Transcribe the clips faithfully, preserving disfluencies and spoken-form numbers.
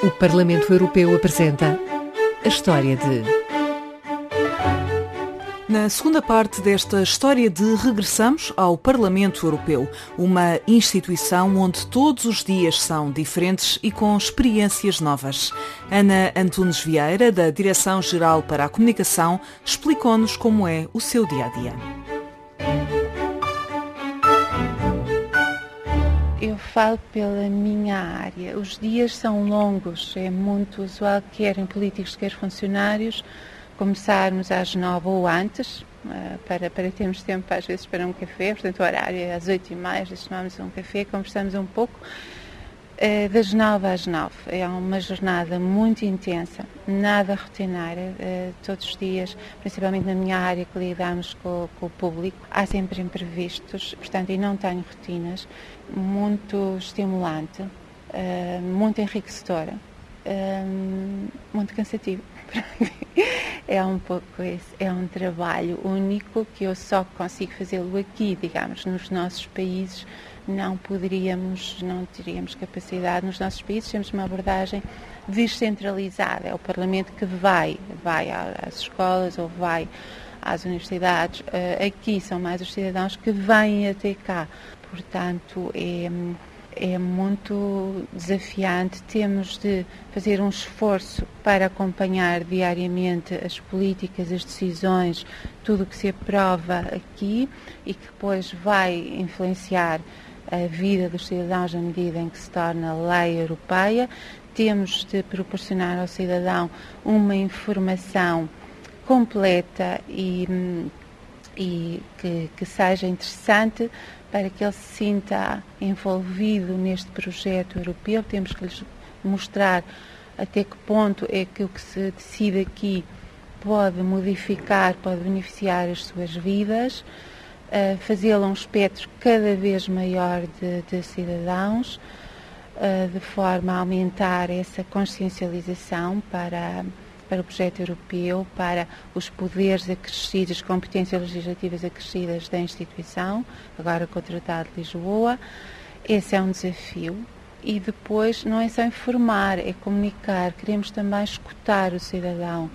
O Parlamento Europeu apresenta a história de... Na segunda parte desta história de regressamos ao Parlamento Europeu, uma instituição onde todos os dias são diferentes e com experiências novas. Ana Antunes Vieira, da Direção-Geral para a Comunicação, explicou-nos como é o seu dia-a-dia. Eu falo pela minha área. Os dias são longos, é muito usual, quer em políticos, quer funcionários, começarmos às nove ou antes, para, para termos tempo às vezes para um café. Portanto, o horário é às oito e meia, tomamos um café, conversamos um pouco. Das nove às nove. É uma jornada muito intensa, nada rotineira, todos os dias, principalmente na minha área que lidamos com, com o público. Há sempre imprevistos, portanto, e não tenho rotinas. Muito estimulante, muito enriquecedora, muito cansativo. É um pouco esse, é um trabalho único que eu só consigo fazê-lo aqui, digamos, nos nossos países. Não poderíamos, não teríamos capacidade. Nos nossos países temos uma abordagem descentralizada. É o Parlamento que vai, vai às escolas ou vai às universidades. Aqui são mais os cidadãos que vêm até cá. Portanto, é, é muito desafiante. Temos de fazer um esforço para acompanhar diariamente as políticas, as decisões, tudo o que se aprova aqui e que depois vai influenciar a vida dos cidadãos na medida em que se torna lei europeia. Temos de proporcionar ao cidadão uma informação completa e, e que, que seja interessante para que ele se sinta envolvido neste projeto europeu. Temos que lhes mostrar até que ponto é que o que se decide aqui pode modificar, pode beneficiar as suas vidas, Uh, fazê-lo um espectro cada vez maior de, de cidadãos, uh, de forma a aumentar essa consciencialização para, para o projeto europeu, para os poderes acrescidos, as competências legislativas acrescidas da instituição, agora com o Tratado de Lisboa. Esse é um desafio. E depois não é só informar, é comunicar. Queremos também escutar o cidadão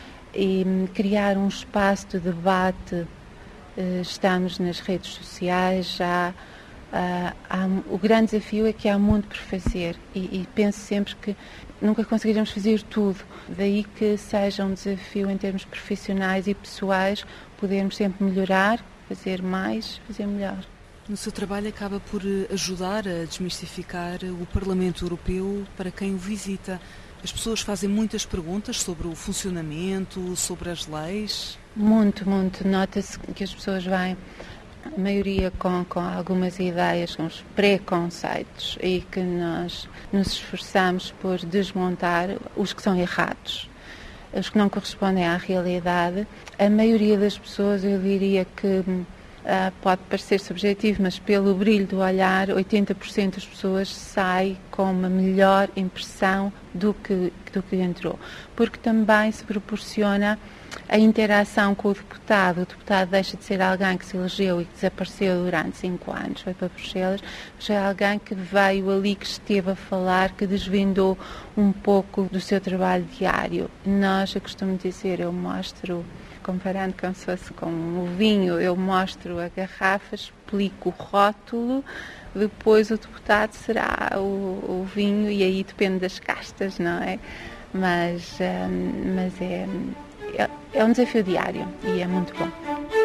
e um, criar um espaço de debate. Estamos nas redes sociais, já há, há, o grande desafio é que há muito por fazer e, e penso sempre que nunca conseguiremos fazer tudo, daí que seja um desafio em termos profissionais e pessoais, podermos sempre melhorar, fazer mais, fazer melhor. No seu trabalho acaba por ajudar a desmistificar o Parlamento Europeu para quem o visita. As pessoas fazem muitas perguntas sobre o funcionamento, sobre as leis. Muito, muito. Nota-se que as pessoas vêm, a maioria com, com algumas ideias, com os preconceitos, e que nós nos esforçamos por desmontar os que são errados, os que não correspondem à realidade. A maioria das pessoas, eu diria que Uh, pode parecer subjetivo, mas pelo brilho do olhar, oitenta por cento das pessoas sai com uma melhor impressão do que, do que entrou. Porque também se proporciona a interação com o deputado. O deputado deixa de ser alguém que se elegeu e que desapareceu durante cinco anos, foi para Bruxelas, mas é alguém que veio ali, que esteve a falar, que desvendou um pouco do seu trabalho diário. Nós, eu costumo dizer, eu mostro... Comparando como se fosse com o vinho, eu mostro a garrafa, explico o rótulo, depois o deputado será o, o vinho e aí depende das castas, não é? Mas, um, mas é, é, é um desafio diário e é muito bom.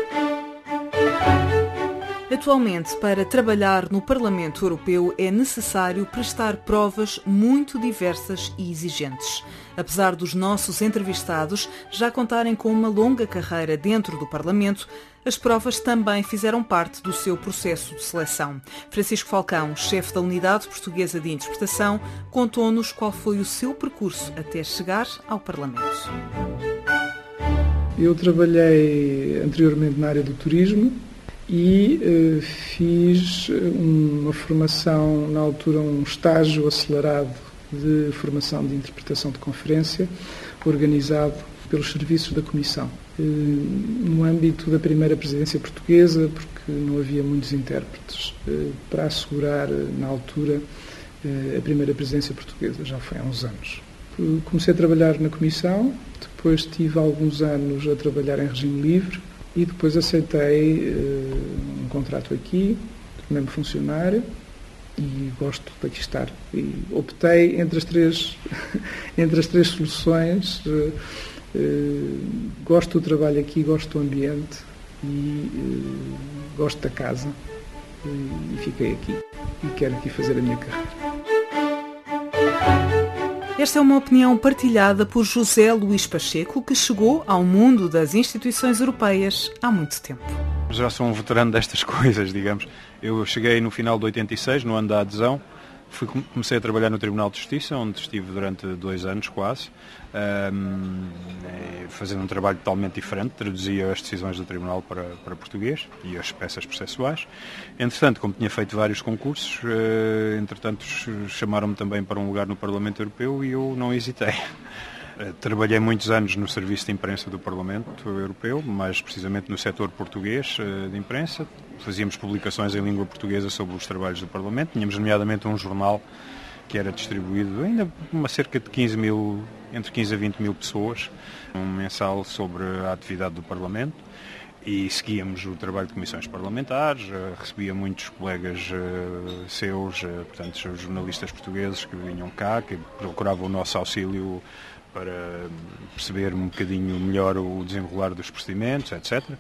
Atualmente, para trabalhar no Parlamento Europeu é necessário prestar provas muito diversas e exigentes. Apesar dos nossos entrevistados já contarem com uma longa carreira dentro do Parlamento, as provas também fizeram parte do seu processo de seleção. Francisco Falcão, chefe da Unidade Portuguesa de Interpretação, contou-nos qual foi o seu percurso até chegar ao Parlamento. Eu trabalhei anteriormente na área do turismo e uh, fiz uma formação, na altura um estágio acelerado de formação de interpretação de conferência, organizado pelos serviços da Comissão. Uh, no âmbito da primeira presidência portuguesa, porque não havia muitos intérpretes, uh, para assegurar, uh, na altura, a primeira presidência portuguesa, já foi há uns anos. Comecei a trabalhar na Comissão, depois tive alguns anos a trabalhar em regime livre e depois aceitei uh, um contrato aqui, tornei-me funcionário e gosto de aqui estar. E optei entre as três, entre as três soluções, uh, uh, gosto do trabalho aqui, gosto do ambiente e uh, gosto da casa uh, e fiquei aqui e quero aqui fazer a minha carreira. Esta é uma opinião partilhada por José Luís Pacheco, que chegou ao mundo das instituições europeias há muito tempo. Já sou um veterano destas coisas, digamos. Eu cheguei no final de oitenta e seis, no ano da adesão. Fui, comecei a trabalhar no Tribunal de Justiça, onde estive durante dois anos quase, um, fazendo um trabalho totalmente diferente, traduzia as decisões do Tribunal para, para português e as peças processuais. Entretanto, como tinha feito vários concursos, uh, entretanto chamaram-me também para um lugar no Parlamento Europeu e eu não hesitei. Trabalhei muitos anos no serviço de imprensa do Parlamento Europeu, mais precisamente no setor português de imprensa. Fazíamos publicações em língua portuguesa sobre os trabalhos do Parlamento. Tínhamos nomeadamente um jornal que era distribuído ainda a cerca de quinze mil, entre quinze a vinte mil pessoas, um mensal sobre a atividade do Parlamento. E seguíamos o trabalho de comissões parlamentares, recebia muitos colegas seus, portanto, jornalistas portugueses que vinham cá, que procuravam o nosso auxílio para perceber um bocadinho melhor o desenrolar dos procedimentos, etcétera.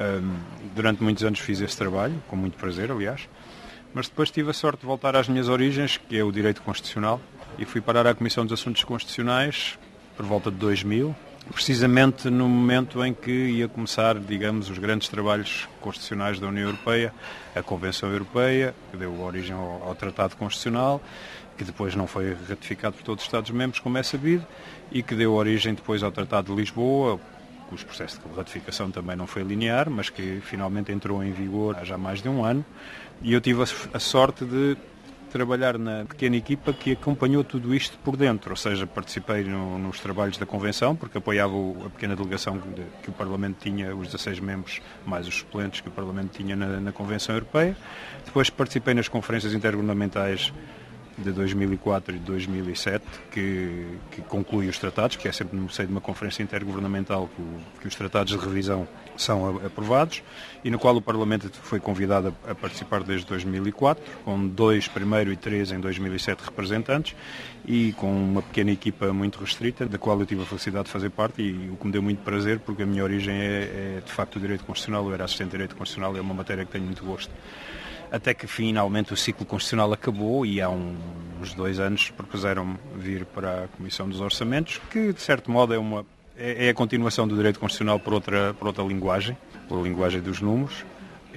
Durante muitos anos fiz esse trabalho, com muito prazer, aliás, mas depois tive a sorte de voltar às minhas origens, que é o direito constitucional, e fui parar à Comissão dos Assuntos Constitucionais por volta de dois mil, precisamente no momento em que ia começar, digamos, os grandes trabalhos constitucionais da União Europeia, a Convenção Europeia, que deu origem ao, ao Tratado Constitucional, que depois não foi ratificado por todos os Estados-membros, como é sabido, e que deu origem depois ao Tratado de Lisboa, cujo processo de ratificação também não foi linear, mas que finalmente entrou em vigor há já mais de um ano. E eu tive a sorte de trabalhar na pequena equipa que acompanhou tudo isto por dentro, ou seja, participei no, nos trabalhos da Convenção, porque apoiava o, a pequena delegação de, que o Parlamento tinha, os dezasseis membros, mais os suplentes que o Parlamento tinha na, na Convenção Europeia. Depois participei nas conferências intergovernamentais de dois mil e quatro e de dois mil e sete, que, que conclui os tratados, porque é sempre no seio de uma conferência intergovernamental que, o, que os tratados de revisão são aprovados, e no qual o Parlamento foi convidado a, a participar desde dois mil e quatro, com dois primeiro e três em dois mil e sete representantes, e com uma pequena equipa muito restrita, da qual eu tive a felicidade de fazer parte, e o que me deu muito prazer, porque a minha origem é, é de facto o direito constitucional, eu era assistente de direito constitucional, é uma matéria que tenho muito gosto. Até que finalmente o ciclo constitucional acabou e há um, uns dois anos propuseram-me vir para a Comissão dos Orçamentos, que de certo modo é, uma, é, é a continuação do direito constitucional por outra, por outra linguagem, pela linguagem dos números,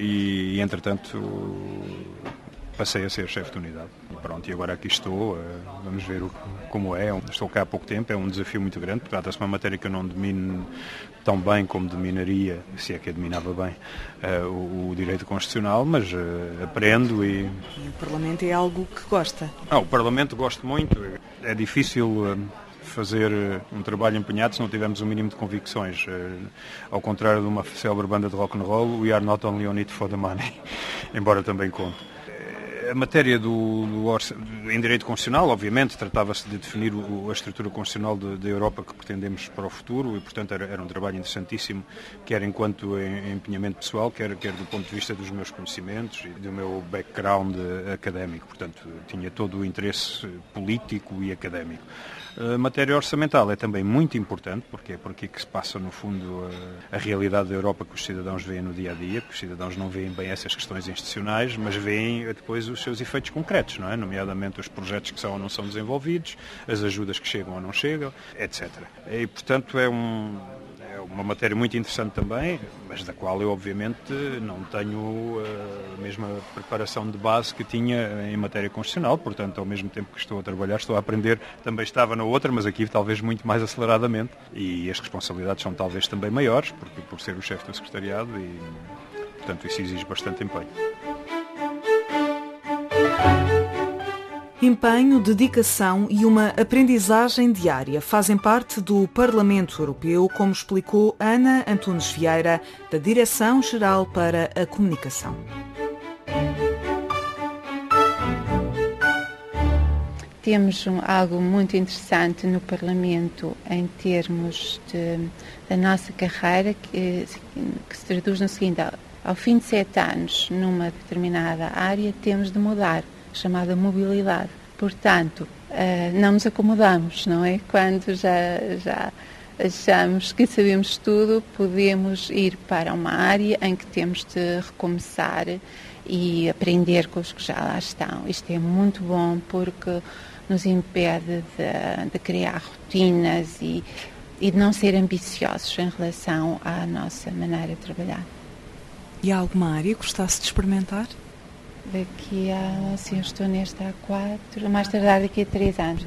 e, e entretanto passei a ser chefe de unidade. E pronto, e agora aqui estou, vamos ver o, como é, estou cá há pouco tempo, é um desafio muito grande, porque trata-se de uma matéria que eu não domino tão bem como dominaria, se é que a dominava bem, uh, o, o direito constitucional, mas uh, aprendo e... E o Parlamento é algo que gosta? Ah, o Parlamento gosto muito, é difícil... Uh, fazer um trabalho empenhado se não tivermos um mínimo de convicções. Uh, ao contrário de uma célebre banda de rock and roll, we are not only on it for the money, embora também conte. A matéria do, do orça, em direito constitucional, obviamente, tratava-se de definir o, a estrutura constitucional da Europa que pretendemos para o futuro e, portanto, era, era um trabalho interessantíssimo, quer enquanto em, em empenhamento pessoal, quer, quer do ponto de vista dos meus conhecimentos e do meu background académico. Portanto, tinha todo o interesse político e académico. A matéria orçamental é também muito importante, porque é por aqui que se passa, no fundo, a, a realidade da Europa que os cidadãos veem no dia-a-dia, porque os cidadãos não veem bem essas questões institucionais, mas veem depois os seus efeitos concretos, não é? Nomeadamente os projetos que são ou não são desenvolvidos, as ajudas que chegam ou não chegam, etcétera. E, portanto, é um... uma matéria muito interessante também, mas da qual eu obviamente não tenho a mesma preparação de base que tinha em matéria constitucional, portanto ao mesmo tempo que estou a trabalhar, estou a aprender, também estava na outra, mas aqui talvez muito mais aceleradamente, e as responsabilidades são talvez também maiores, porque por ser o chefe do secretariado, e portanto isso exige bastante empenho. Empenho, dedicação e uma aprendizagem diária fazem parte do Parlamento Europeu, como explicou Ana Antunes Vieira, da Direção-Geral para a Comunicação. temos um, algo muito interessante no Parlamento em termos de, da nossa carreira, que, que se traduz no seguinte: ao, ao fim de sete anos numa determinada área temos de mudar, chamada mobilidade. Portanto, uh, não nos acomodamos, não é? Quando já, já achamos que sabemos tudo, podemos ir para uma área em que temos de recomeçar e aprender com os que já lá estão. Isto é muito bom porque nos impede de, de criar rotinas e, e de não ser ambiciosos em relação à nossa maneira de trabalhar. E há alguma área que gostasse de experimentar? Daqui a, assim, eu estou nesta há quatro, mais tardar daqui a três anos.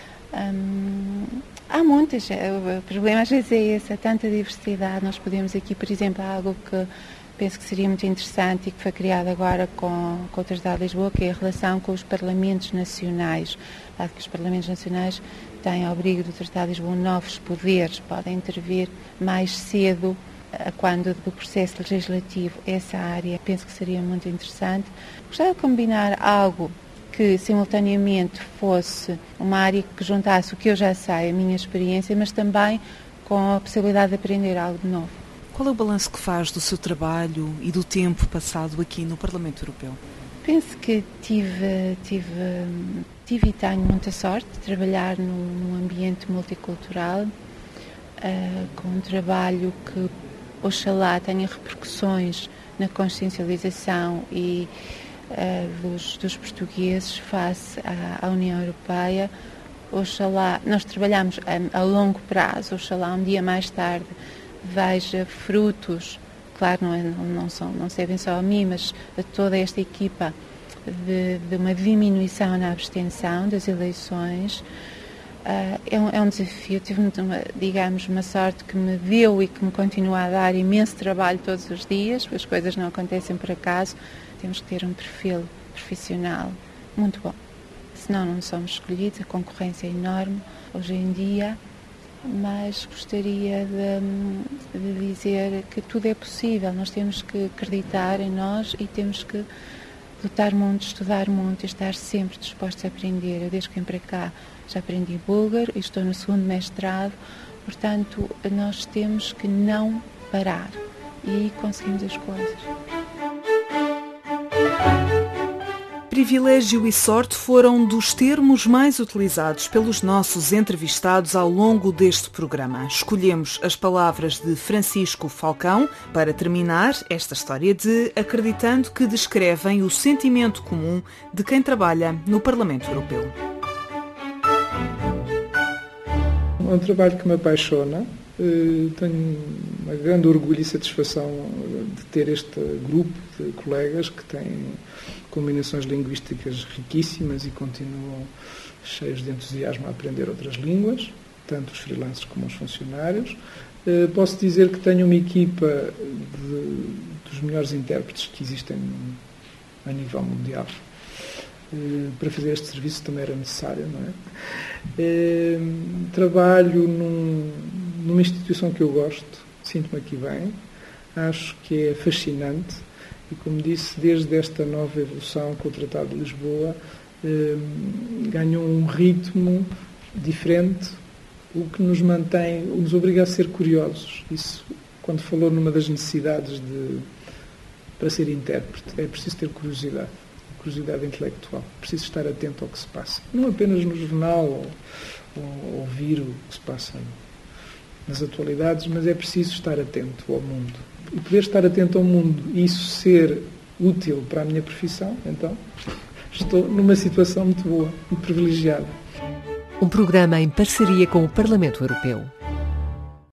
Hum, há muitas, o problema às vezes é esse, há tanta diversidade. Nós podemos aqui, por exemplo, há algo que penso que seria muito interessante e que foi criado agora com, com o Tratado de Lisboa, que é a relação com os Parlamentos Nacionais. Dado que os Parlamentos Nacionais têm, ao abrigo do Tratado de Lisboa, novos poderes, podem intervir mais cedo quando do processo legislativo. Essa área penso que seria muito interessante. Gostava de combinar algo que simultaneamente fosse uma área que juntasse o que eu já sei, a minha experiência, mas também com a possibilidade de aprender algo de novo. Qual é o balanço que faz do seu trabalho e do tempo passado aqui no Parlamento Europeu? Penso que tive, tive, tive e tenho muita sorte de trabalhar num, num ambiente multicultural, uh, com um trabalho que, oxalá, tenha repercussões na consciencialização e uh, dos, dos portugueses face à, à União Europeia. Oxalá, nós trabalhamos a, a longo prazo, oxalá um dia mais tarde veja frutos, claro, não, é, não, não, são, não servem só a mim, mas a toda esta equipa, de, de uma diminuição na abstenção das eleições. Uh, é, um, é um desafio. Tive, uma, digamos, uma sorte que me deu e que me continua a dar imenso trabalho todos os dias, porque as coisas não acontecem por acaso. Temos que ter um perfil profissional muito bom. Senão não somos escolhidos, a concorrência é enorme hoje em dia. Mas gostaria de, de dizer que tudo é possível. Nós temos que acreditar em nós e temos que lutar muito, estudar muito e estar sempre dispostos a aprender. Eu, desde que vim para cá, já aprendi búlgaro e estou no segundo mestrado. Portanto, nós temos que não parar e conseguimos as coisas. Privilégio e sorte foram dos termos mais utilizados pelos nossos entrevistados ao longo deste programa. Escolhemos as palavras de Francisco Falcão para terminar esta história de Acreditando, que descrevem o sentimento comum de quem trabalha no Parlamento Europeu. É um trabalho que me apaixona. Tenho uma grande orgulho e satisfação de ter este grupo de colegas que têm combinações linguísticas riquíssimas e continuam cheios de entusiasmo a aprender outras línguas, tanto os freelancers como os funcionários. Posso dizer que tenho uma equipa de, dos melhores intérpretes que existem a nível mundial. Para fazer este serviço também era necessário, não é? Trabalho num, numa instituição que eu gosto, sinto-me aqui bem, acho que é fascinante e, como disse, desde esta nova evolução com o Tratado de Lisboa, ganhou um ritmo diferente, o que nos mantém, nos obriga a ser curiosos. Isso, quando falou numa das necessidades de, para ser intérprete, é preciso ter curiosidade. Curiosidade intelectual. Preciso estar atento ao que se passa. Não apenas no jornal ou, ou ouvir o que se passa nas atualidades, mas é preciso estar atento ao mundo. E poder estar atento ao mundo e isso ser útil para a minha profissão, então estou numa situação muito boa, muito privilegiada. Um programa em parceria com o Parlamento Europeu.